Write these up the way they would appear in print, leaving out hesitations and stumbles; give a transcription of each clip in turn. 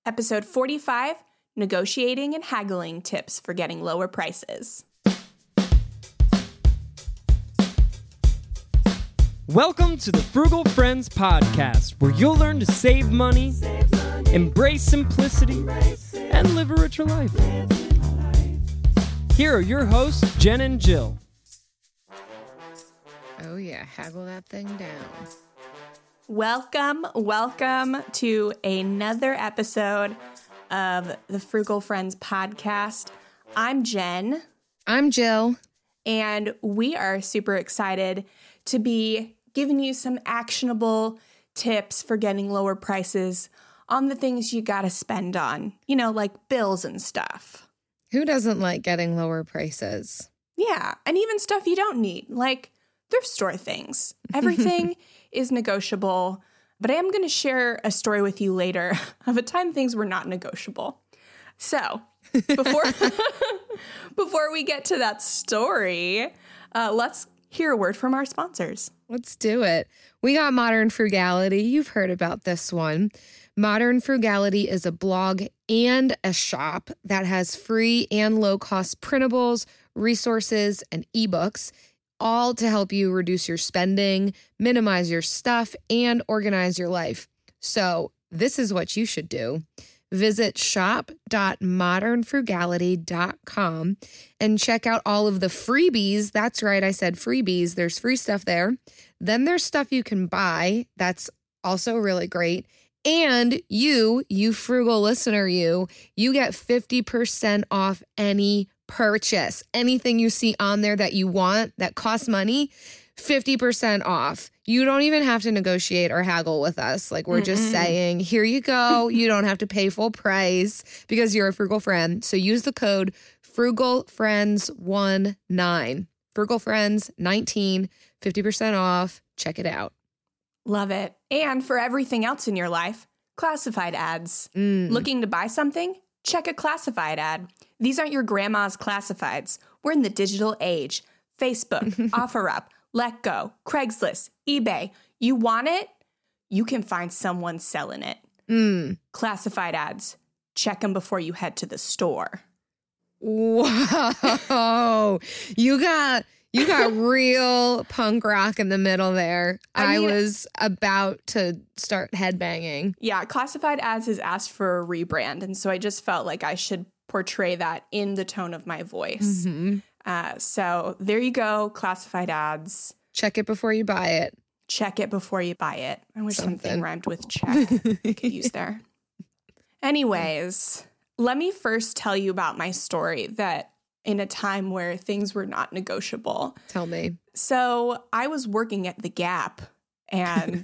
Episode 45, Negotiating and Haggling Tips for Getting Lower Prices. Welcome to the Frugal Friends Podcast, where you'll learn to save money, embrace simplicity, and live a richer life. Here are your hosts, Jen and Jill. Oh yeah, haggle that thing down. Welcome to another episode of the Frugal Friends Podcast. I'm Jen. I'm Jill. And we are super excited to be giving you some actionable tips for getting lower prices on the things you gotta spend on, like bills and stuff. Who doesn't like getting lower prices? Yeah, and even stuff you don't need, like thrift store things. Everything is negotiable, but I am going to share a story with you later of a time things were not negotiable. So before we get to that story, let's hear a word from our sponsors. Let's do it. We got Modern Frugality. You've heard about this one. Modern Frugality is a blog and a shop that has free and low-cost printables, resources, and ebooks, all to help you reduce your spending, minimize your stuff, and organize your life. So this is what you should do. Visit shop.modernfrugality.com and check out all of the freebies. That's right, I said freebies. There's free stuff there. Then there's stuff you can buy. That's also really great. And you frugal listener, you get 50% off any purchase. Anything you see on there that you want that costs money, 50% off. You don't even have to negotiate or haggle with us. Like, we're just saying, here you go. You don't have to pay full price because you're a frugal friend. So use the code FrugalFriends19. FrugalFriends19, 50% off. Check it out. Love it. And for everything else in your life, classified ads. Looking to buy something? Check a classified ad. These aren't your grandma's classifieds. We're in the digital age. Facebook, OfferUp, LetGo, Craigslist, eBay. You want it? You can find someone selling it. Classified ads. Check them before you head to the store. Whoa. You got real punk rock in the middle there. I was about to start headbanging. Yeah, classified ads has asked for a rebrand, and so I just felt like I should portray that in the tone of my voice. So there you go, classified ads. Check it before you buy it. Check it before you buy it. I wish something rhymed with check I could use there. Anyways, let me first tell you about my story that in a time where things were not negotiable. Tell me. So I was working at the Gap, and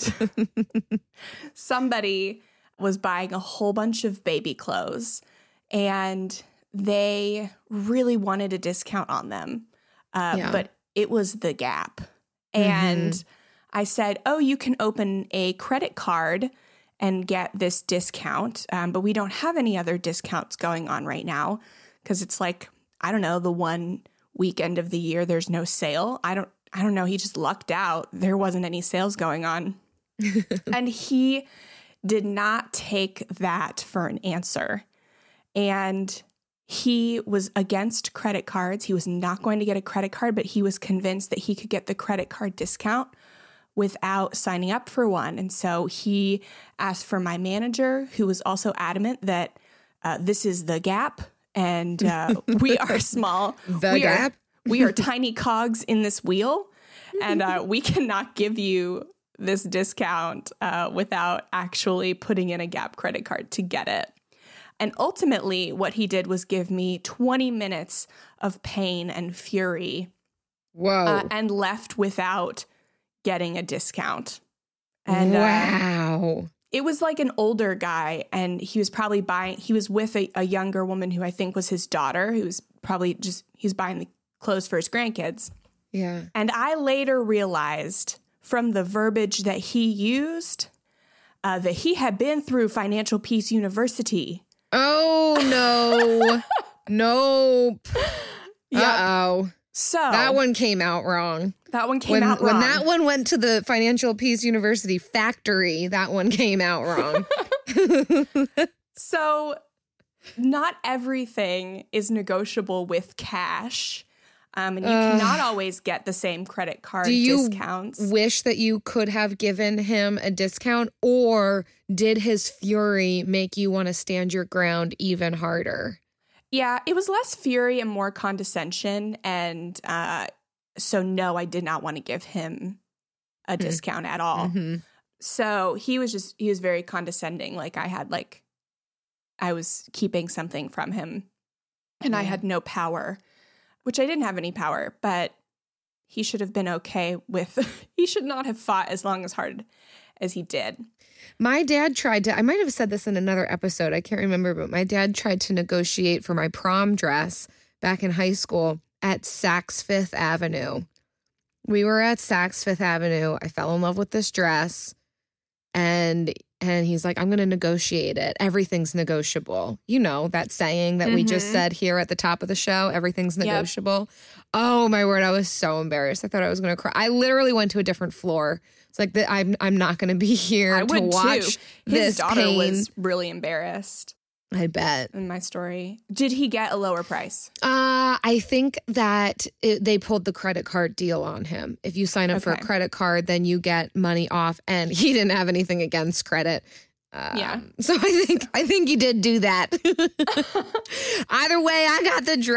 somebody was buying a whole bunch of baby clothes, and they really wanted a discount on them. But it was the Gap. And I said, oh, you can open a credit card and get this discount, but we don't have any other discounts going on right now because it's like, I don't know, the one weekend of the year there's no sale. I don't know. He just lucked out. There wasn't any sales going on. And he did not take that for an answer. And he was against credit cards. He was not going to get a credit card, but he was convinced that he could get the credit card discount without signing up for one. And so he asked for my manager, who was also adamant that this is the Gap. And we are small. Gap? We are tiny cogs in this wheel. And we cannot give you this discount without actually putting in a Gap credit card to get it. And ultimately, what he did was give me 20 minutes of pain and fury. Whoa. And left without getting a discount. And wow. It was like an older guy, and he was probably he was with a younger woman who I think was his daughter, who was probably he's buying the clothes for his grandkids. Yeah. And I later realized from the verbiage that he used that he had been through Financial Peace University. Oh, no. Nope. Yep. Uh-oh. So that one came out wrong. That one came out wrong. When that one went to the Financial Peace University factory, that one came out wrong. So not everything is negotiable with cash. And you cannot always get the same credit card discounts. Wish that you could have given him a discount, or did his fury make you want to stand your ground even harder? Yeah, it was less fury and more condescension. And so, no, I did not want to give him a discount at all. Mm-hmm. So he was very condescending. Like I was keeping something from him and I had no power, which I didn't have any power, but he should have been okay with, he should not have fought as hard as he did. My dad tried to, I might have said this in another episode, I can't remember, but my dad tried to negotiate for my prom dress back in high school at Saks Fifth Avenue. We were at Saks Fifth Avenue. I fell in love with this dress, and he's like, I'm going to negotiate it. Everything's negotiable. You know, that saying that we just said here at the top of the show, everything's negotiable. Yep. Oh, my word. I was so embarrassed. I thought I was going to cry. I literally went to a different floor. It's like, I'm not going to be here to watch this His daughter pain. Was really embarrassed. I bet. In my story. Did he get a lower price? I think that they pulled the credit card deal on him. If you sign up for a credit card, then you get money off, and he didn't have anything against credit. So I think he did do that. Either way, I got the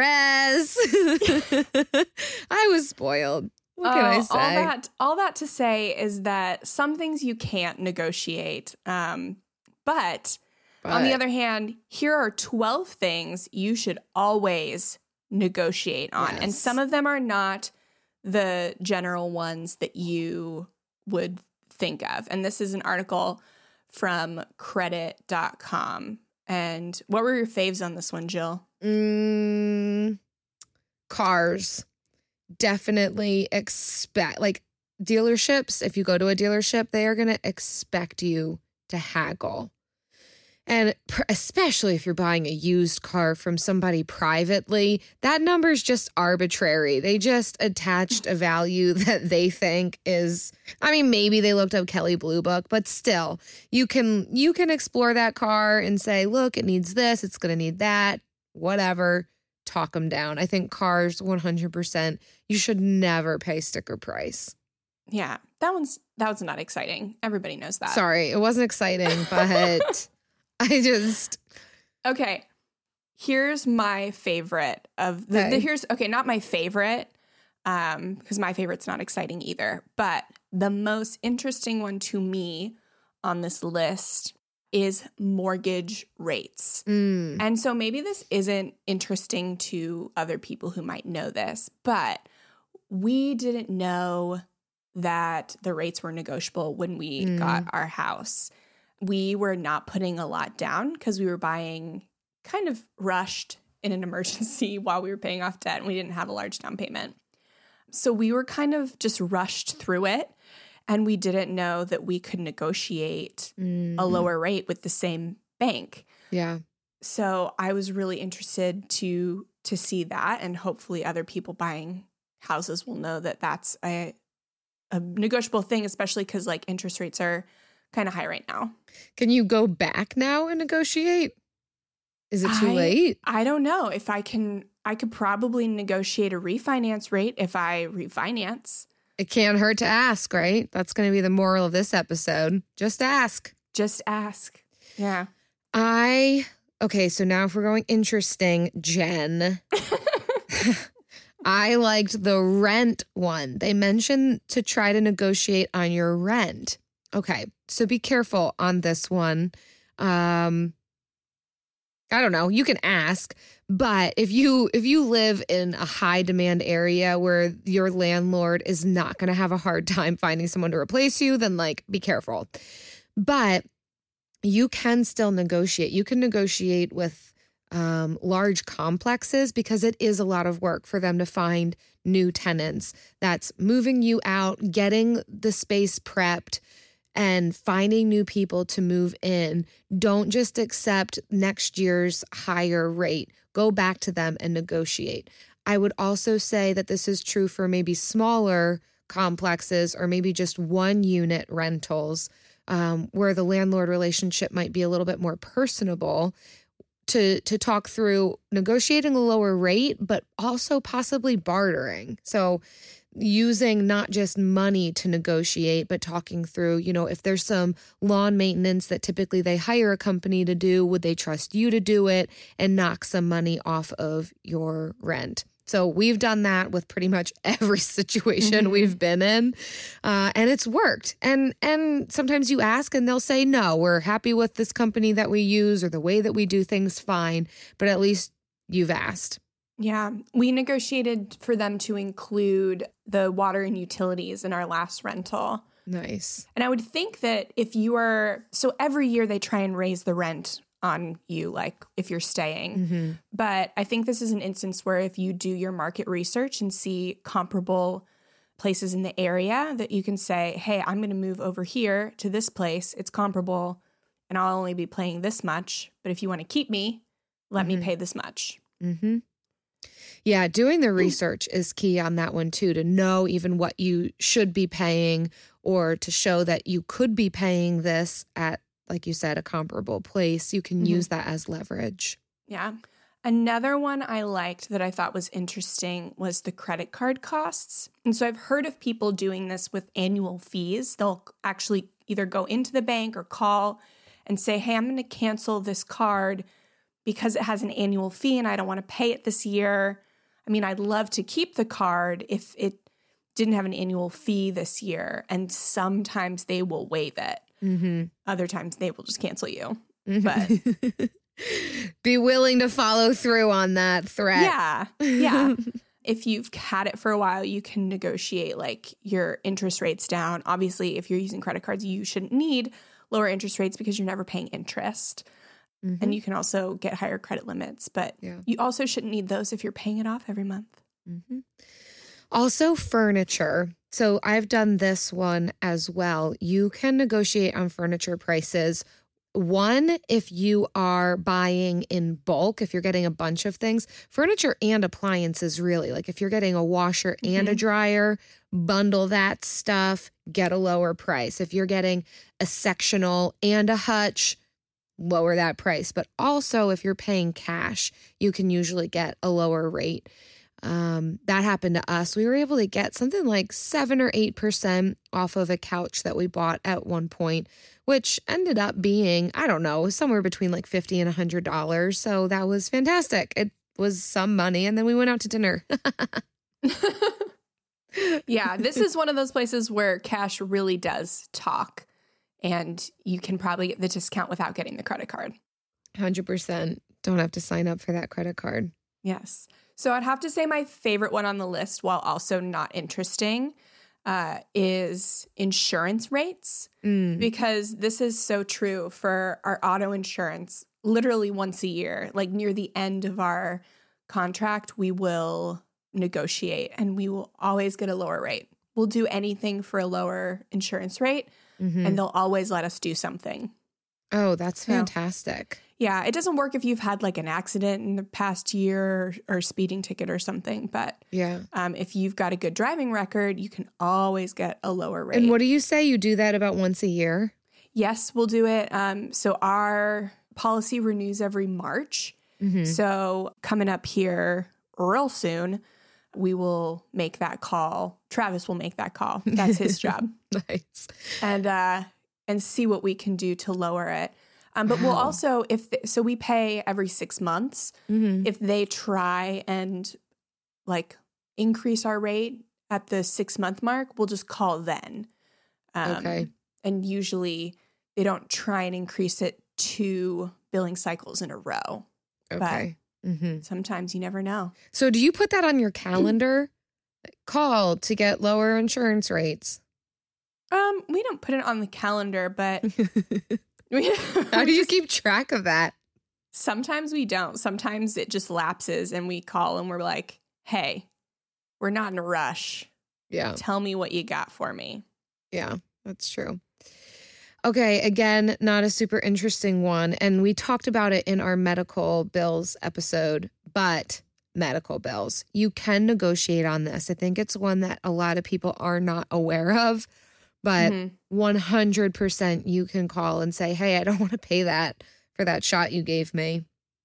dress. I was spoiled. What can I say? All that to say is that some things you can't negotiate. But on the other hand, here are 12 things you should always negotiate on. Yes. And some of them are not the general ones that you would think of. And this is an article from credit.com. And what were your faves on this one, Jill? Cars. Definitely expect, like, dealerships. If you go to a dealership, they are going to expect you to haggle. And especially if you're buying a used car from somebody privately, that number is just arbitrary. They just attached a value that they think is, I mean, maybe they looked up Kelley Blue Book, but still, you can explore that car and say, look, it needs this, it's going to need that, whatever, talk them down. I think cars, 100%, you should never pay sticker price. Yeah, that one's not exciting. Everybody knows that. Sorry, it wasn't exciting, but... Okay, here's my favorite of the not my favorite, because my favorite's not exciting either, but the most interesting one to me on this list is mortgage rates. And so maybe this isn't interesting to other people who might know this, but we didn't know that the rates were negotiable when we got our house. We were not putting a lot down because we were buying kind of rushed in an emergency while we were paying off debt, and we didn't have a large down payment. So we were kind of just rushed through it, and we didn't know that we could negotiate a lower rate with the same bank. Yeah. So I was really interested to see that, and hopefully other people buying houses will know that that's a negotiable thing, especially because like interest rates are kind of high right now. Can you go back now and negotiate? Is it too late? I don't know if I can. I could probably negotiate a refinance rate if I refinance. It can't hurt to ask, right? That's going to be the moral of this episode. Just ask. Just ask. Yeah. Okay, so now if we're going interesting, Jen, I liked the rent one. They mentioned to try to negotiate on your rent. Okay, so be careful on this one. I don't know. You can ask, but if you live in a high demand area where your landlord is not going to have a hard time finding someone to replace you, then like be careful. But you can still negotiate. You can negotiate with large complexes because it is a lot of work for them to find new tenants. That's moving you out, getting the space prepped, and finding new people to move in. Don't just accept next year's higher rate. Go back to them and negotiate. I would also say that this is true for maybe smaller complexes or maybe just one unit rentals. where the landlord relationship might be a little bit more personable, to talk through negotiating a lower rate, but also possibly bartering. So using not just money to negotiate, but talking through, if there's some lawn maintenance that typically they hire a company to do, would they trust you to do it and knock some money off of your rent? So we've done that with pretty much every situation we've been in, and it's worked. And sometimes you ask and they'll say, no, we're happy with this company that we use or the way that we do things, fine. But at least you've asked. Yeah, we negotiated for them to include the water and utilities in our last rental. Nice. And I would think that so every year they try and raise the rent on you, like if you're staying. But I think this is an instance where if you do your market research and see comparable places in the area, that you can say, hey, I'm going to move over here to this place. It's comparable and I'll only be paying this much. But if you want to keep me, let me pay this much. Yeah, doing the research is key on that one too, to know even what you should be paying or to show that you could be paying this at, like you said, a comparable place. You can use that as leverage. Yeah. Another one I liked that I thought was interesting was the credit card costs. And so I've heard of people doing this with annual fees. They'll actually either go into the bank or call and say, hey, I'm going to cancel this card because it has an annual fee and I don't want to pay it this year. I mean, I'd love to keep the card if it didn't have an annual fee this year. And sometimes they will waive it. Other times they will just cancel you. But be willing to follow through on that threat. Yeah. If you've had it for a while, you can negotiate like your interest rates down. Obviously, if you're using credit cards, you shouldn't need lower interest rates because you're never paying interest. And you can also get higher credit limits, but you also shouldn't need those if you're paying it off every month. Also, furniture. So I've done this one as well. You can negotiate on furniture prices. One, if you are buying in bulk, if you're getting a bunch of things, furniture and appliances, really. Like if you're getting a washer and a dryer, bundle that stuff, get a lower price. If you're getting a sectional and a hutch, lower that price. But also if you're paying cash, you can usually get a lower rate. That happened to us. We were able to get something like 7 or 8% off of a couch that we bought at one point, which ended up being, I don't know, somewhere between like $50 and $100. So that was fantastic. It was some money. And then we went out to dinner. Yeah, this is one of those places where cash really does talk. And you can probably get the discount without getting the credit card. 100%. Don't have to sign up for that credit card. Yes. So I'd have to say my favorite one on the list, while also not interesting, is insurance rates. Because this is so true for our auto insurance. Literally once a year, like near the end of our contract, we will negotiate and we will always get a lower rate. We'll do anything for a lower insurance rate. And they'll always let us do something. Oh, that's fantastic. Yeah, it doesn't work if you've had like an accident in the past year or speeding ticket or something. But if you've got a good driving record, you can always get a lower rate. And what do you say? You do that about once a year? Yes, we'll do it. So our policy renews every March. So coming up here real soon, we will make that call. Travis will make that call. That's his job. Nice. And see what we can do to lower it. But we'll also, so we pay every 6 months. If they try and like increase our rate at the 6-month mark, we'll just call then. Okay. And usually they don't try and increase it 2 billing cycles in a row. Okay. But sometimes you never know. So do you put that on your calendar? Call to get lower insurance rates. We don't put it on the calendar, but how do you keep track of that? Sometimes we don't. Sometimes it just lapses and we call and we're like, hey, we're not in a rush. Yeah. Tell me what you got for me. Yeah, that's true. Okay, again, not a super interesting one. And we talked about it in our medical bills episode, but medical bills, you can negotiate on this. I think it's one that a lot of people are not aware of, But 100% you can call and say, hey, I don't want to pay that for that shot you gave me.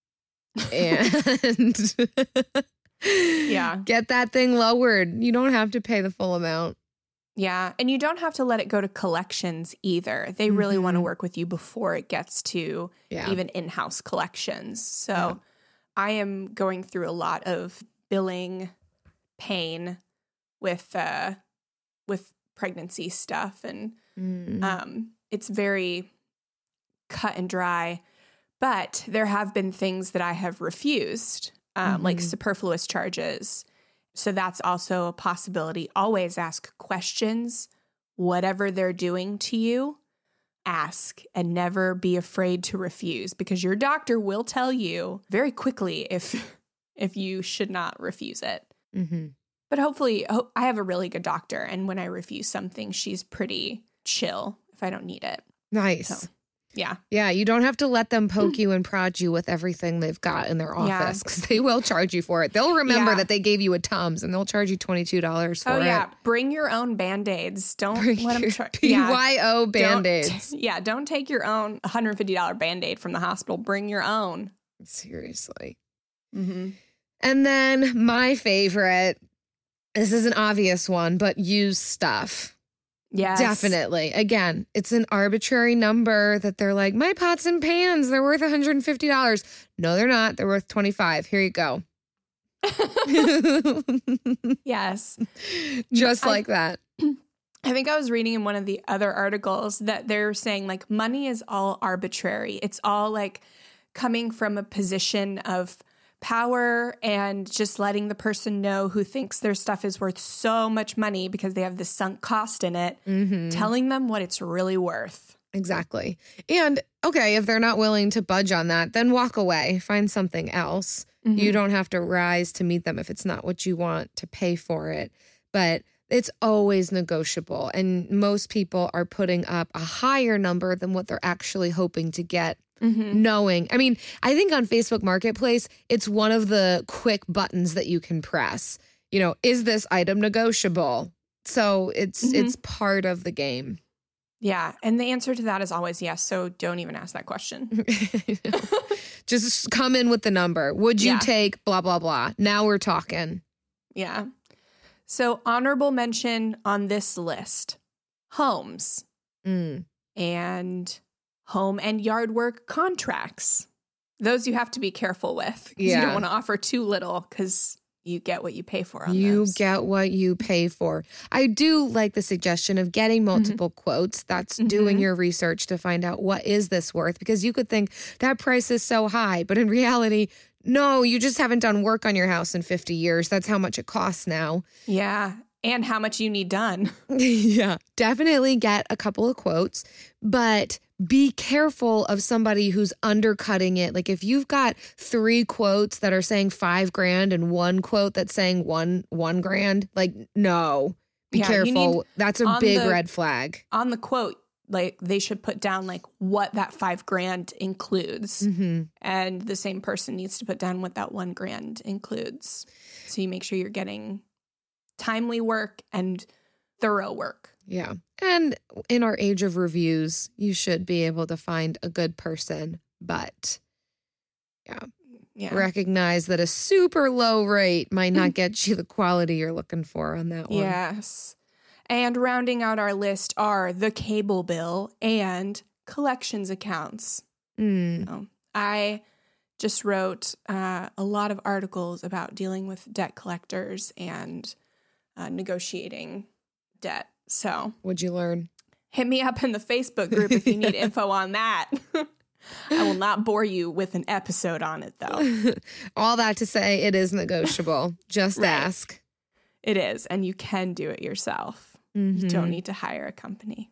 And yeah, get that thing lowered. You don't have to pay the full amount. Yeah. And you don't have to let it go to collections either. They really want to work with you before it gets to even in-house collections. So I am going through a lot of billing pain with pregnancy stuff. And it's very cut and dry. But there have been things that I have refused, like superfluous charges. So that's also a possibility. Always ask questions. Whatever they're doing to you, ask and never be afraid to refuse, because your doctor will tell you very quickly if you should not refuse it. But hopefully, I have a really good doctor. And when I refuse something, she's pretty chill if I don't need it. Nice. So, yeah. Yeah, you don't have to let them poke you and prod you with everything they've got in their office, because they will charge you for it. They'll remember that they gave you a Tums, and they'll charge you $22 for it. Oh, yeah. Bring your own Band-Aids. Don't let them charge. BYO Band-Aids. Don't take your own $150 Band-Aid from the hospital. Bring your own. Seriously. And then my favorite, this is an obvious one, but use stuff. Yes. Definitely. Again, it's an arbitrary number that they're like, my pots and pans, they're worth $150. No, they're not. They're worth $25. Here you go. Yes. Just like that. I think I was reading in one of the other articles that they're saying like money is all arbitrary. It's all like coming from a position of power and just letting the person know who thinks their stuff is worth so much money because they have the sunk cost in it, telling them what it's really worth. Exactly. And okay, if they're not willing to budge on that, then walk away, find something else. You don't have to rise to meet them if it's not what you want to pay for it. But it's always negotiable. And most people are putting up a higher number than what they're actually hoping to get. Knowing, I mean, I think on Facebook Marketplace, it's one of the quick buttons that you can press. You know, is this item negotiable? So it's part of the game. Yeah. And the answer to that is always yes. So don't even ask that question. Just come in with the number. Would you take blah, blah, blah? Now we're talking. Yeah. So honorable mention on this list, homes and home and yard work contracts. Those you have to be careful with. You don't want to offer too little because you get what you pay for on those. You get what you pay for. I do like the suggestion of getting multiple quotes. That's doing your research to find out what is this worth, because you could think that price is so high, but in reality, no, you just haven't done work on your house in 50 years. That's how much it costs now. Yeah. And how much you need done. Yeah. Definitely get a couple of quotes, but be careful of somebody who's undercutting it. Like if you've got 3 quotes that are saying $5,000 and 1 quote that's saying one grand, like, no, be careful. That's a big red flag. On the quote, like they should put down like what that $5,000 includes. And the same person needs to put down what that $1,000 includes. So you make sure you're getting timely work and thorough work. Yeah. And in our age of reviews, you should be able to find a good person, but recognize that a super low rate might not get you the quality you're looking for on that one. Yes. And rounding out our list are the cable bill and collections accounts. So I just wrote a lot of articles about dealing with debt collectors and negotiating debt. So what'd you learn? Hit me up in the Facebook group if you need info on that. I will not bore you with an episode on it, though. All that to say, it is negotiable. Just ask. It is, and you can do it yourself. You don't need to hire a company.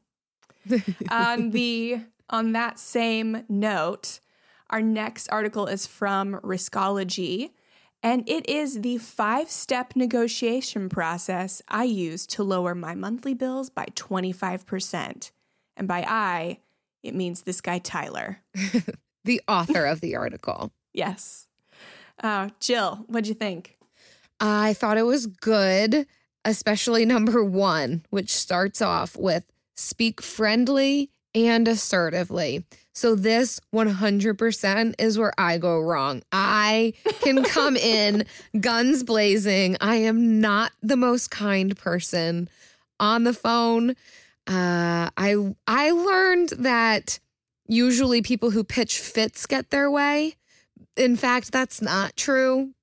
On that same note, our next article is from Riskology. And it is the 5-step negotiation process I use to lower my monthly bills by 25%. And by I, it means this guy, Tyler. The author of the article. Yes. Jill, what'd you think? I thought it was good, especially number 1, which starts off with speak friendly and assertively. So this 100% is where I go wrong. I can come in guns blazing. I am not the most kind person on the phone. I learned that usually people who pitch fits get their way. In fact, that's not true.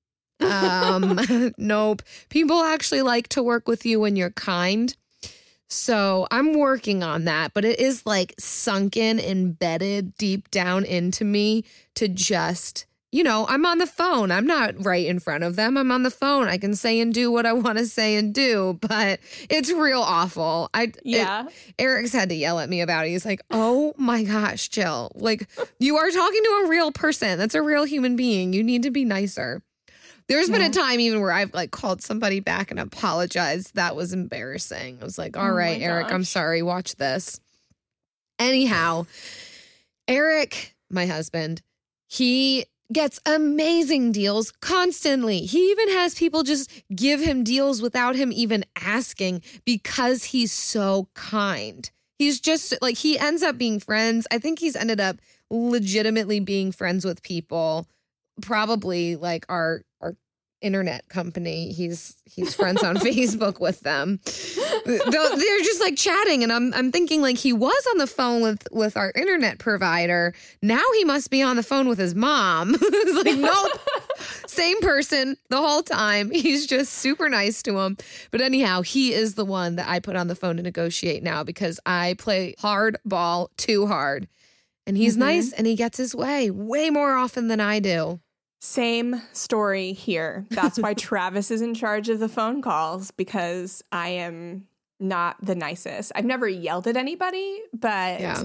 Nope. People actually like to work with you when you're kind. So I'm working on that, but it is like sunken, embedded deep down into me to just, I'm on the phone. I'm not right in front of them. I'm on the phone. I can say and do what I want to say and do, but it's real awful. Eric's had to yell at me about it. He's like, oh my gosh, Jill, like you are talking to a real person. That's a real human being. You need to be nicer. There's been a time even where I've like called somebody back and apologized. That was embarrassing. I was like, all right, Eric, I'm sorry. Watch this. Anyhow, Eric, my husband, he gets amazing deals constantly. He even has people just give him deals without him even asking because he's so kind. He's just like, he ends up being friends. I think he's ended up legitimately being friends with people, probably like our internet company. He's friends on Facebook with them. They're just like chatting, and I'm thinking like he was on the phone with our internet provider. Now he must be on the phone with his mom. It's like, nope, same person the whole time. He's just super nice to him. But anyhow, he is the one that I put on the phone to negotiate now because I play hardball too hard, and he's nice and he gets his way more often than I do. Same story here. That's why Travis is in charge of the phone calls, because I am not the nicest. I've never yelled at anybody, but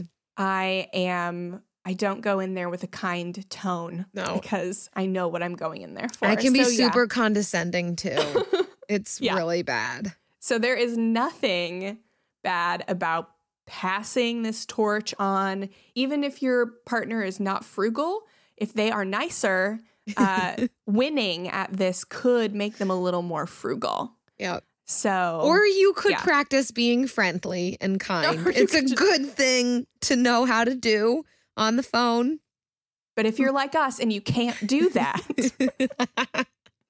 I don't go in there with a kind tone because I know what I'm going in there for. I can be super condescending too. It's really bad. So there is nothing bad about passing this torch on, even if your partner is not frugal. If they are nicer, winning at this could make them a little more frugal. Yep. So, or you could practice being friendly and kind. It's a good thing to know how to do on the phone. But if you're like us and you can't do that, like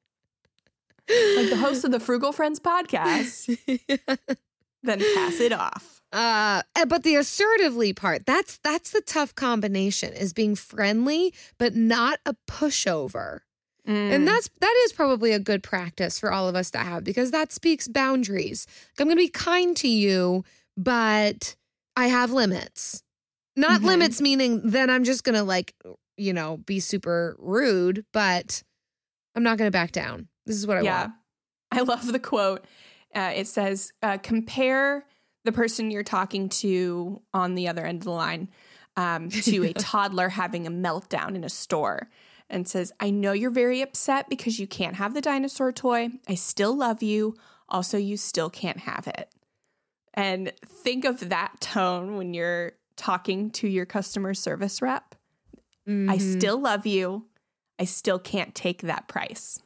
the host of the Frugal Friends podcast, then pass it off. But the assertively part, that's the tough combination, is being friendly, but not a pushover. And that is probably a good practice for all of us to have, because that speaks boundaries. Like, I'm going to be kind to you, but I have limits. Not limits meaning then I'm just going to be super rude, but I'm not going to back down. This is what I want. I love the quote. It says, compare the person you're talking to on the other end of the line to a toddler having a meltdown in a store, and says, I know you're very upset because you can't have the dinosaur toy. I still love you. Also, you still can't have it. And think of that tone when you're talking to your customer service rep. I still love you. I still can't take that price.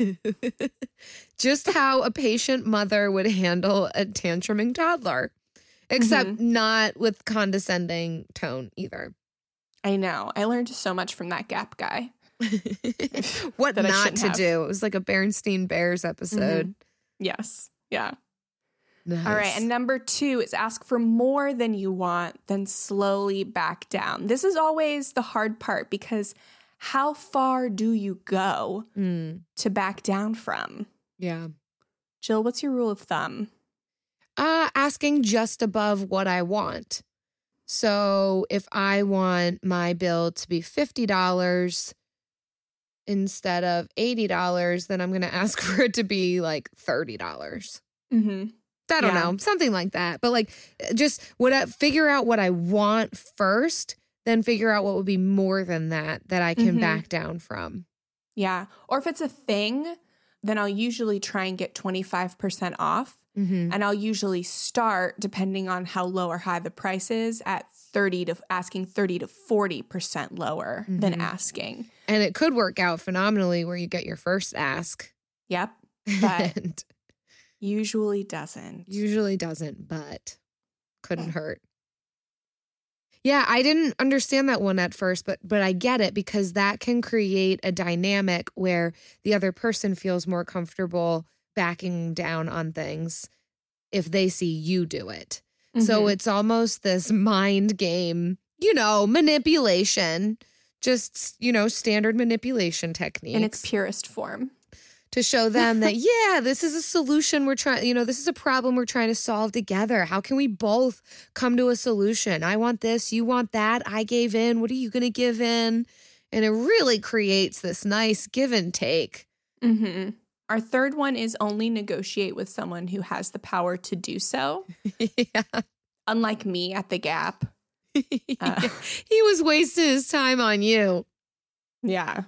Just how a patient mother would handle a tantruming toddler, except not with condescending tone either. I know. I learned so much from that Gap guy. What not to do. It was like a Berenstain Bears episode. Yes. Yeah. Nice. All right. And number 2 is ask for more than you want, then slowly back down. This is always the hard part, because how far do you go to back down from? Yeah. Jill, what's your rule of thumb? Asking just above what I want. So if I want my bill to be $50 instead of $80, then I'm going to ask for it to be like $30. I don't know, something like that. But like, just figure out what I want first, then figure out what would be more than that I can back down from. Yeah. Or if it's a thing, then I'll usually try and get 25% off. And I'll usually start, depending on how low or high the price is, at asking 30 to 40% lower than asking. And it could work out phenomenally where you get your first ask. Yep. But usually doesn't. Usually doesn't, but couldn't hurt. Yeah, I didn't understand that one at first, but I get it because that can create a dynamic where the other person feels more comfortable backing down on things if they see you do it. Mm-hmm. So it's almost this mind game, manipulation, just, standard manipulation techniques. In its purest form. To show them that, this is a solution we're trying, this is a problem we're trying to solve together. How can we both come to a solution? I want this, you want that. I gave in. What are you going to give in? And it really creates this nice give and take. Mm-hmm. Our third one is only negotiate with someone who has the power to do so. Yeah. Unlike me at the Gap. He was wasting his time on you. Yeah.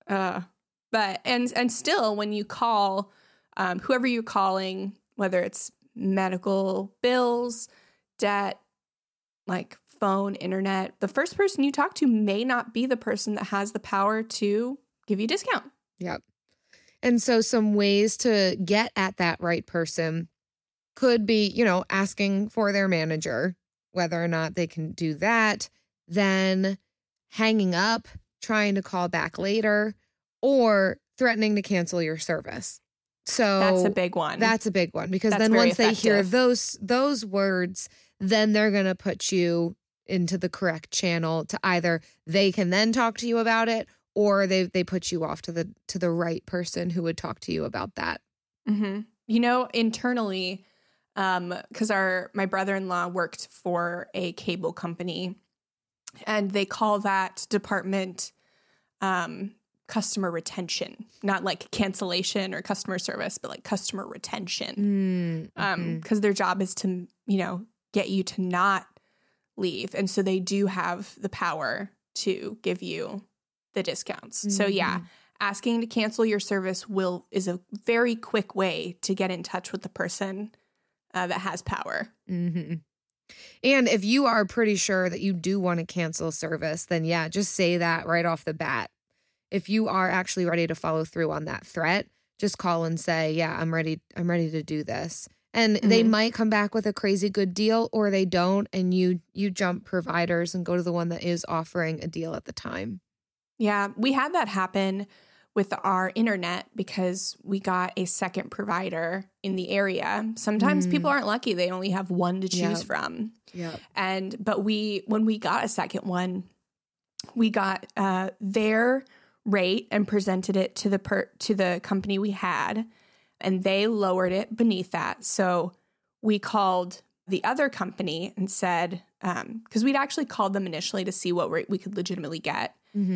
But and still, when you call whoever you're calling, whether it's medical bills, debt, like phone, internet, the first person you talk to may not be the person that has the power to give you a discount. Yep. And so some ways to get at that right person could be, asking for their manager, whether or not they can do that, then hanging up, trying to call back later, or threatening to cancel your service. So that's a big one. That's a big one because then once they hear those words, then they're going to put you into the correct channel to either they can then talk to you about it or they put you off to the right person who would talk to you about that. Mm-hmm. Internally, because my brother-in-law worked for a cable company and they call that department customer retention, not like cancellation or customer service, but like customer retention. Because their job is to, get you to not leave. And so they do have the power to give you the discounts. Mm-hmm. So yeah, asking to cancel your service is a very quick way to get in touch with the person that has power. Mm-hmm. And if you are pretty sure that you do want to cancel service, then yeah, just say that right off the bat. If you are actually ready to follow through on that threat, just call and say, yeah, I'm ready to do this. And they might come back with a crazy good deal or they don't. And you jump providers and go to the one that is offering a deal at the time. Yeah, we had that happen with our internet because we got a second provider in the area. Sometimes people aren't lucky. They only have one to choose from. Yeah. But when we got a second one, we got their rate and presented it to the company we had, and they lowered it beneath that. So we called the other company and said, because we'd actually called them initially to see what rate we could legitimately get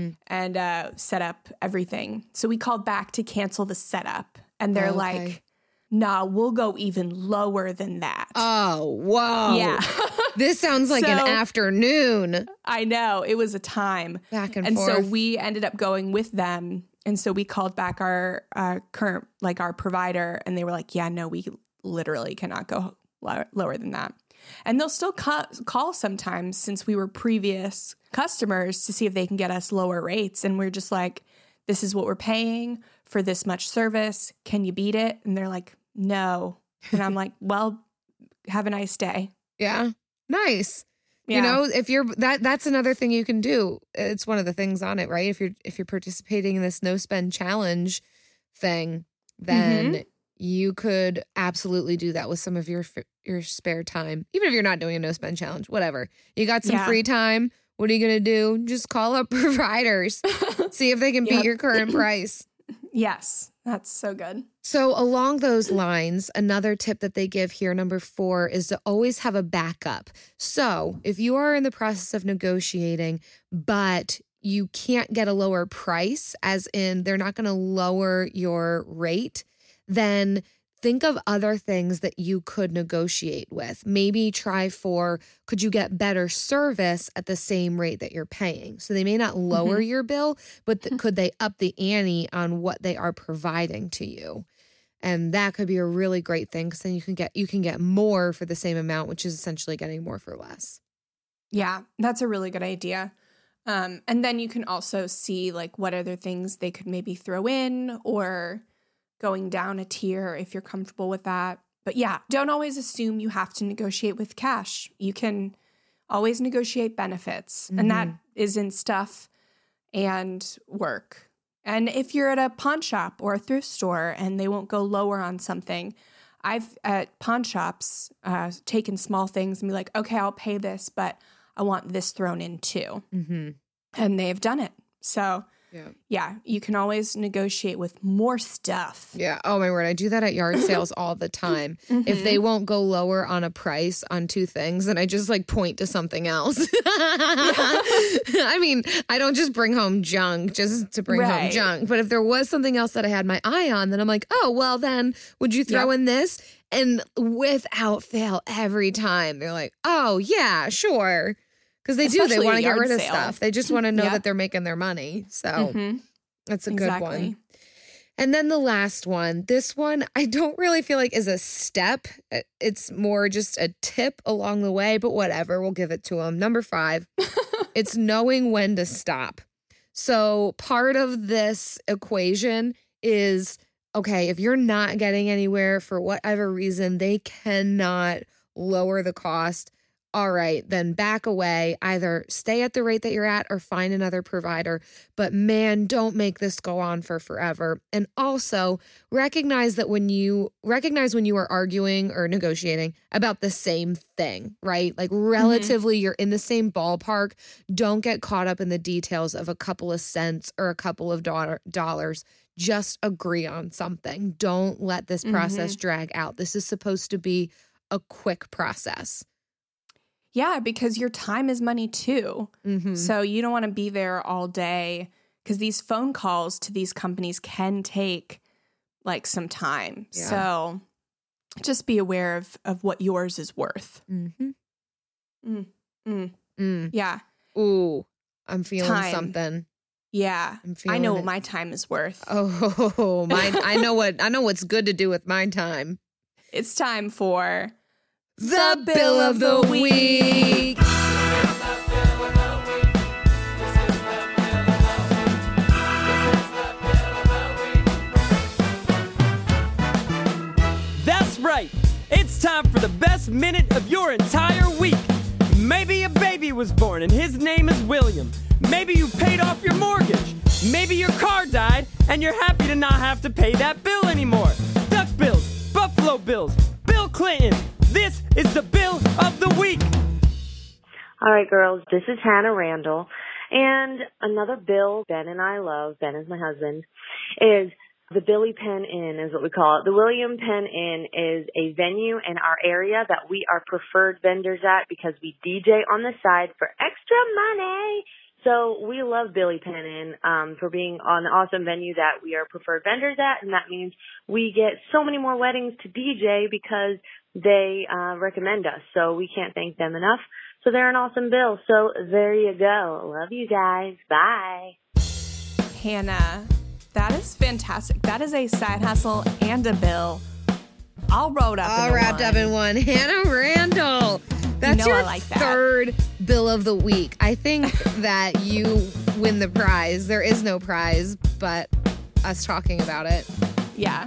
and set up everything. So we called back to cancel the setup, and they're like, nah, we'll go even lower than that. Oh, whoa. Yeah. This sounds like an afternoon. I know. It was a time. Back and forth. And so we ended up going with them. And so we called back our current, our provider, and they were like, yeah, no, we literally cannot go lower than that. And they'll still call sometimes since we were previous customers to see if they can get us lower rates. And we're just like, this is what we're paying for this much service. Can you beat it? And they're like, no. And I'm like, well, have a nice day. Yeah. Nice. Yeah. If you're that's another thing you can do. It's one of the things on it, right? If you're participating in this no spend challenge thing, then you could absolutely do that with some of your spare time. Even if you're not doing a no spend challenge, whatever. You got some free time. What are you going to do? Just call up providers. See if they can beat your current price. Yes, that's so good. So along those lines, another tip that they give here, number 4, is to always have a backup. So if you are in the process of negotiating, but you can't get a lower price, as in they're not going to lower your rate, then think of other things that you could negotiate with. Maybe try could you get better service at the same rate that you're paying? So they may not lower your bill, but could they up the ante on what they are providing to you? And that could be a really great thing because then you can get more for the same amount, which is essentially getting more for less. Yeah, that's a really good idea. And then you can also see what other things they could maybe throw in or going down a tier if you're comfortable with that. But yeah, don't always assume you have to negotiate with cash. You can always negotiate benefits, and that is in stuff and work. And if you're at a pawn shop or a thrift store and they won't go lower on something, I've at pawn shops taken small things and be like, okay, I'll pay this, but I want this thrown in too. And they've done it. So yeah, you can always negotiate with more stuff. Yeah. Oh my word. I do that at yard sales all the time. If they won't go lower on a price on two things, then I just like point to something else. I mean, I don't just bring home junk just to bring home junk. But if there was something else that I had my eye on, then I'm like, oh, well, then would you throw in this? And without fail, every time they're like, oh, yeah, sure. Because they do. They want to get rid of stuff. They just want to know that they're making their money. So that's a good one. And then the last one. This one, I don't really feel like is a step. It's more just a tip along the way, but whatever. We'll give it to them. Number 5, it's knowing when to stop. So part of this equation is, okay, if you're not getting anywhere for whatever reason, they cannot lower the cost. All right, then back away, either stay at the rate that you're at or find another provider. But man, don't make this go on for forever. And also recognize when you are arguing or negotiating about the same thing, right? Like relatively, you're in the same ballpark. Don't get caught up in the details of a couple of cents or a couple of dollars. Just agree on something. Don't let this process drag out. This is supposed to be a quick process. Yeah, because your time is money too. So you don't want to be there all day because these phone calls to these companies can take like some time. Yeah. So just be aware of what yours is worth. Yeah. Ooh, I'm feeling something. Yeah. I know what my time is worth. Oh, mine. I know what's good to do with my time. It's time for the Bill of the Week. That's right. It's time for the best minute of your entire week. Maybe a baby was born and his name is William. Maybe you paid off your mortgage. Maybe your car died and you're happy to not have to pay that bill anymore. Duck bills, Buffalo Bills, Bill Clinton. This is the Bill of the Week. All right, girls, this is Hannah Randall. And another Bill Ben and I love, Ben is my husband, is the Billy Penn Inn is what we call it. The William Penn Inn is a venue in our area that we are preferred vendors at because we DJ on the side for extra money. So we love Billy Penn Inn for being an awesome venue that we are preferred vendors at. And that means we get so many more weddings to DJ because they recommend us. So we can't thank them enough. So they're an awesome bill. So there you go. Love you guys. Bye. Hannah, that is fantastic. That is a side hustle and a bill all rolled up all wrapped up in one. Hannah Randall. That's your third Bill of the Week. I think that you win the prize. There is no prize, but us talking about it. Yeah.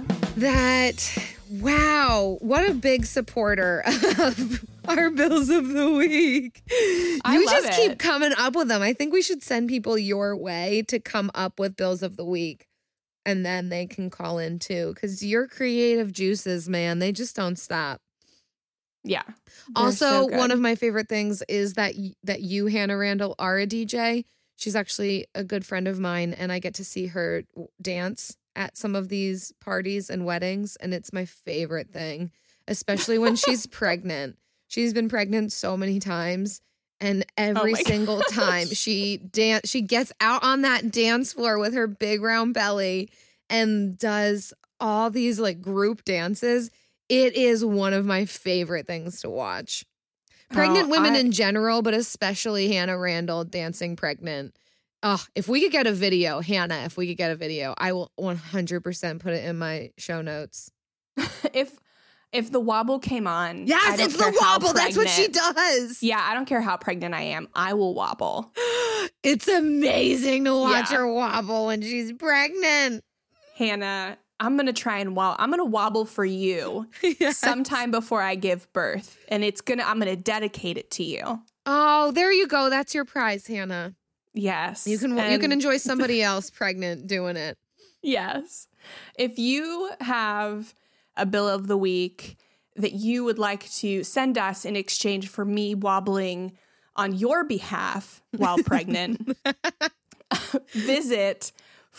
Wow, what a big supporter of our Bills of the Week. You just keep coming up with them. I think we should send people your way to come up with Bills of the Week. And then they can call in too. Because your creative juices, man, they just don't stop. Yeah. Also, one of my favorite things is that you, Hannah Randall, are a DJ. She's actually a good friend of mine, and I get to see her dance at some of these parties and weddings, and it's my favorite thing, especially when she's pregnant. She's been pregnant so many times, and every single time she gets out on that dance floor with her big round belly and does all these like group dances. It is one of my favorite things to watch. Pregnant women in general, but especially Hannah Randall dancing pregnant. Oh, if we could get a video, Hannah, I will 100% put it in my show notes. If the wobble came on. Yes, it's the wobble. That's what she does. Yeah, I don't care how pregnant I am. I will wobble. It's amazing to watch her wobble when she's pregnant. Hannah, I'm going to try and I'm going to wobble for you sometime before I give birth. And I'm going to dedicate it to you. Oh, there you go. That's your prize, Hannah. Yes. You can enjoy somebody else pregnant doing it. Yes. If you have a bill of the week that you would like to send us in exchange for me wobbling on your behalf while pregnant, visit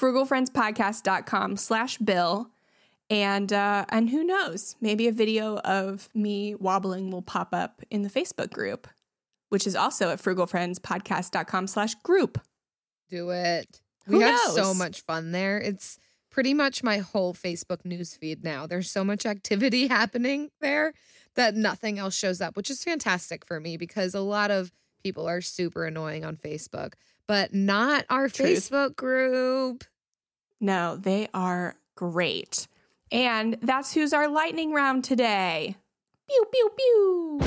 frugalfriendspodcast.com/bill. And who knows, maybe a video of me wobbling will pop up in the Facebook group, which is also at frugalfriendspodcast.com/group. Do it. Who we have knows? So much fun there. It's pretty much my whole Facebook newsfeed now. There's so much activity happening there that nothing else shows up, which is fantastic for me because a lot of people are super annoying on Facebook, but not our Facebook group. No, they are great. And that's who's our lightning round today. Pew, pew, pew.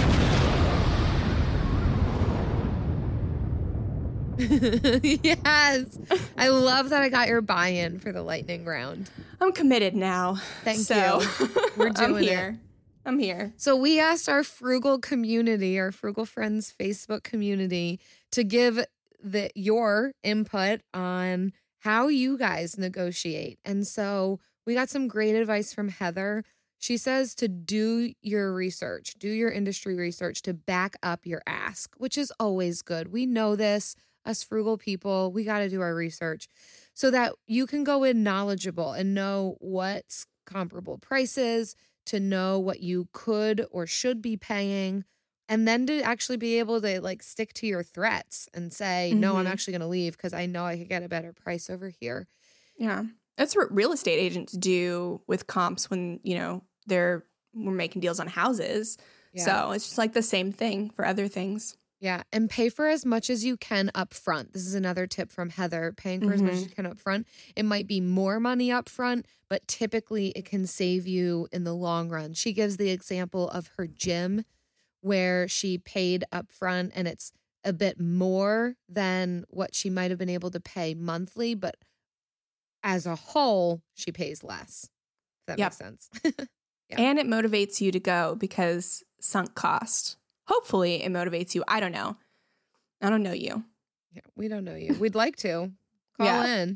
Yes. I love that I got your buy-in for the lightning round. I'm committed now. Thank you. We're doing it. I'm here. So we asked our frugal community, our Frugal Friends Facebook community, to give your input on how you guys negotiate. And so we got some great advice from Heather. She says to do your research, do your industry research to back up your ask, which is always good. We know this, us frugal people, we got to do our research so that you can go in knowledgeable and know what's comparable prices, to know what you could or should be paying, and then to actually be able to like stick to your threats and say, no, I'm actually going to leave because I know I could get a better price over here. Yeah. That's what real estate agents do with comps when, we're making deals on houses. Yeah. So it's just like the same thing for other things. Yeah. And pay for as much as you can up front. This is another tip from Heather, paying for as much as you can up front. It might be more money up front, but typically it can save you in the long run. She gives the example of her gym where she paid up front and it's a bit more than what she might have been able to pay monthly, but as a whole, she pays less. If that makes sense. Yeah. And it motivates you to go because sunk cost. Hopefully it motivates you. I don't know. I don't know you. Yeah, we don't know you. We'd like to. Call in.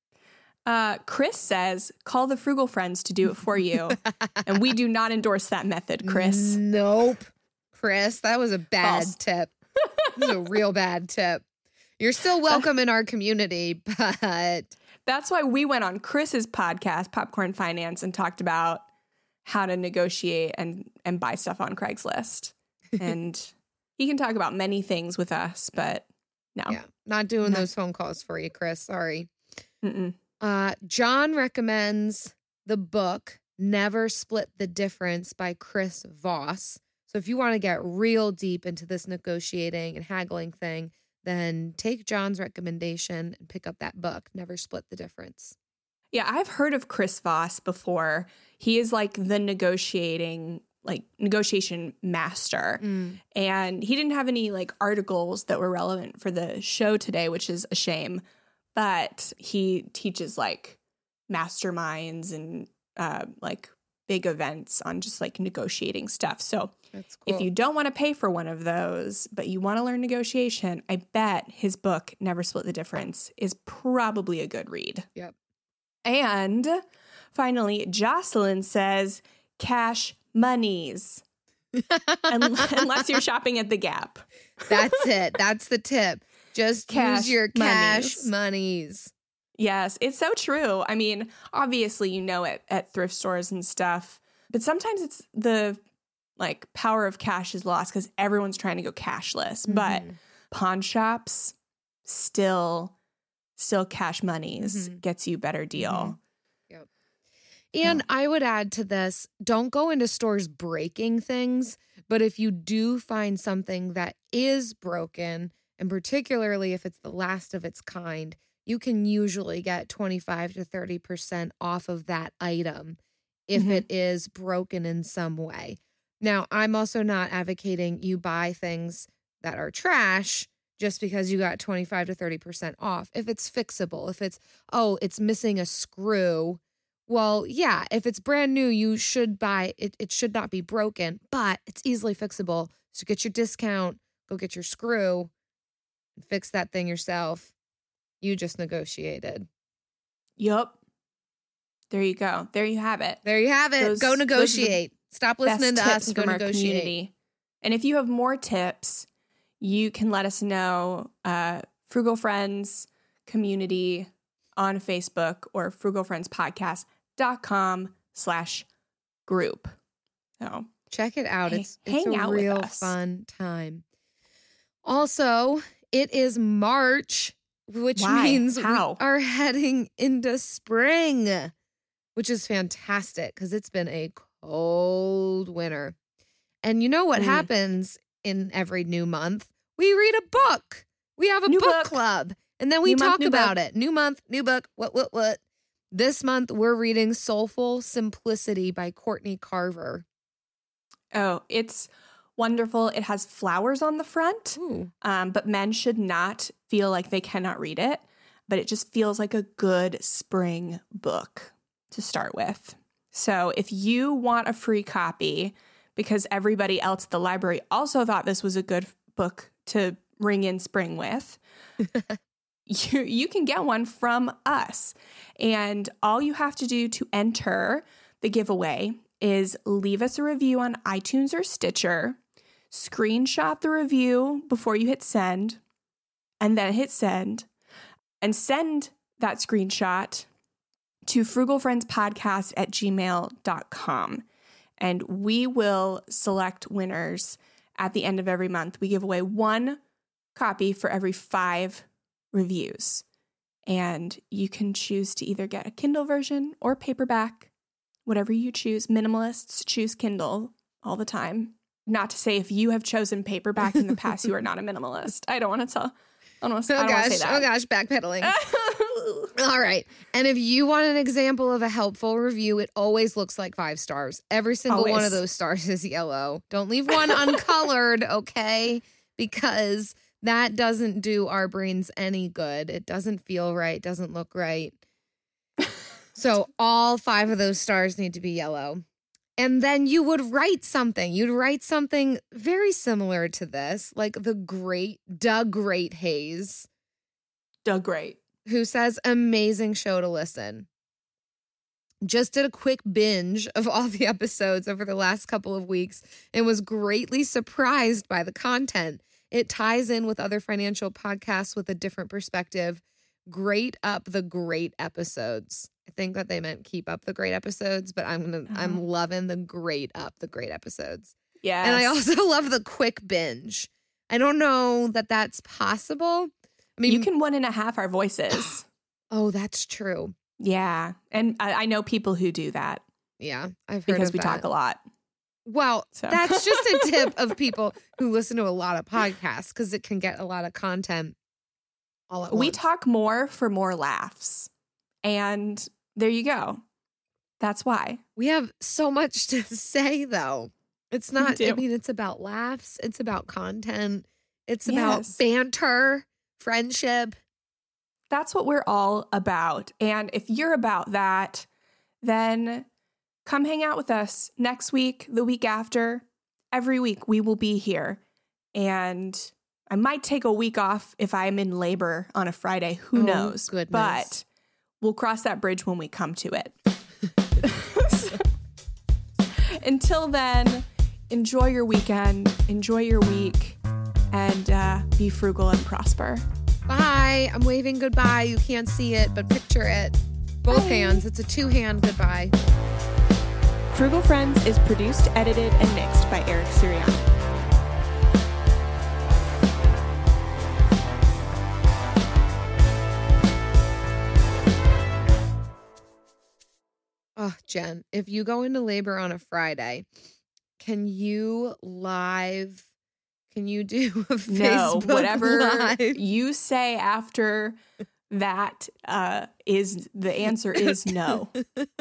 Chris says, call the Frugal Friends to do it for you. And we do not endorse that method, Chris. Nope. Chris, that was a bad tip. This is a real bad tip. You're still welcome in our community, but... That's why we went on Chris's podcast, Popcorn Finance, and talked about how to negotiate and buy stuff on Craigslist. And he can talk about many things with us, but no. Yeah, not doing those phone calls for you, Chris. Sorry. John recommends the book Never Split the Difference by Chris Voss. So if you want to get real deep into this negotiating and haggling thing, then take John's recommendation and pick up that book, Never Split the Difference. Yeah, I've heard of Chris Voss before. He is like the negotiation master. And he didn't have any like articles that were relevant for the show today, which is a shame. But he teaches like masterminds and like big events on just like negotiating stuff. So that's cool. If you don't want to pay for one of those, but you want to learn negotiation, I bet his book, Never Split the Difference, is probably a good read. Yep. And finally, Jocelyn says, cash monies. Unless you're shopping at the Gap. That's it. That's the tip. Just use your cash monies. Yes, it's so true. I mean, obviously, at thrift stores and stuff, but sometimes it's the like power of cash is lost because everyone's trying to go cashless. But pawn shops still cash monies gets you better deal. Yep. And I would add to this, don't go into stores breaking things, but if you do find something that is broken, and particularly if it's the last of its kind, you can usually get 25 to 30% off of that item if it is broken in some way. Now, I'm also not advocating you buy things that are trash just because you got 25 to 30% off. If it's fixable, if it's missing a screw, Well, yeah, if it's brand new, you should buy it. It should not be broken, but it's easily fixable. So get your discount, go get your screw, and fix that thing yourself. You just negotiated. Yup. There you go. There you have it. There you have it. Go negotiate. Stop listening to us and go negotiate. Community. And if you have more tips, you can let us know. Frugal Friends Community on Facebook or frugalfriendspodcast.com/group. So check it out. It's a real fun time. Also, it is March, which means we are heading into spring, which is fantastic because it's been a cold winter. And you know what happens in every new month? We read a book. We have a book club. And then we talk about it. New month, new book. What? This month, we're reading Soulful Simplicity by Courtney Carver. Oh, it's wonderful. It has flowers on the front, but men should not feel like they cannot read it. But it just feels like a good spring book to start with. So if you want a free copy, because everybody else at the library also thought this was a good book to ring in spring with, you can get one from us. And all you have to do to enter the giveaway is leave us a review on iTunes or Stitcher, screenshot the review before you hit send, and then hit send, and send that screenshot to frugalfriendspodcast@gmail.com. And we will select winners at the end of every month. We give away one copy for every 5 reviews. And you can choose to either get a Kindle version or paperback, whatever you choose. Minimalists choose Kindle all the time. Not to say if you have chosen paperback in the past, you are not a minimalist. I don't want to tell. I don't want to say that. Oh gosh, backpedaling. All right. And if you want an example of a helpful review, it always looks like 5 stars. Every single one of those stars is yellow. Don't leave one uncolored, okay? Because that doesn't do our brains any good. It doesn't feel right, doesn't look right. So all 5 of those stars need to be yellow. And then you would write something. You'd write something very similar to this, like the great Hayes. Doug Great. Who says, amazing show to listen. Just did a quick binge of all the episodes over the last couple of weeks and was greatly surprised by the content. It ties in with other financial podcasts with a different perspective. Great up the great episodes. I think that they meant keep up the great episodes, but I'm loving the great up the great episodes. Yeah. And I also love the quick binge. I don't know that that's possible. I mean, you can 1.5 our voices. Oh, that's true. Yeah. And I know people who do that. Yeah, I've heard because of we that. talk a lot. Well, that's just a tip of people who listen to a lot of podcasts because it can get a lot of content all at once. We talk more for more laughs. And there you go. That's why. We have so much to say, though. It's not, I mean, it's about laughs. It's about content. It's about banter, friendship. That's what we're all about. And if you're about that, then come hang out with us next week, the week after. Every week we will be here. And I might take a week off if I'm in labor on a Friday. Who knows? Goodness. But we'll cross that bridge when we come to it. Until then, enjoy your weekend, enjoy your week, and be frugal and prosper. Bye. I'm waving goodbye. You can't see it, but picture it. Both hands. It's a 2-hand goodbye. Frugal Friends is produced, edited, and mixed by Eric Sirianni. Oh, Jen, if you go into labor on a Friday, can you do a Facebook whatever Live? You say after that is the answer is no.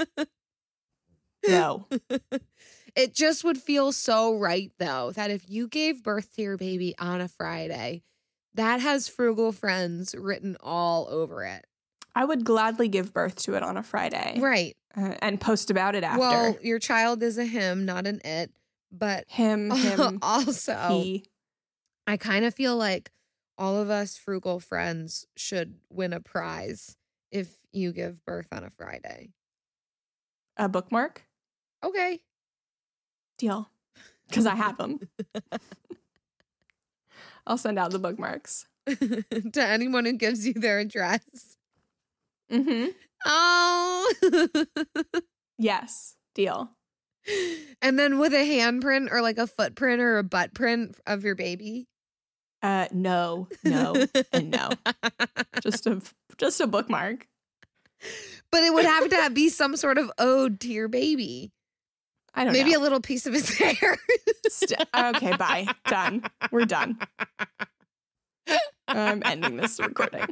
No. It just would feel so right, though, that if you gave birth to your baby on a Friday, that has Frugal Friends written all over it. I would gladly give birth to it on a Friday. Right. And post about it after. Well, your child is a him, not an it. But him also, he. I kind of feel like all of us frugal friends should win a prize if you give birth on a Friday. A bookmark? Okay. Deal. Because I have them. I'll send out the bookmarks. To anyone who gives you their address. Mm-hmm. Oh. Yes. Deal. And then with a handprint or like a footprint or a butt print of your baby? No, and no. Just a bookmark. But it would have to be some sort of ode to your baby. I don't know. Maybe a little piece of his hair. Okay, bye. Done. We're done. I'm ending this recording.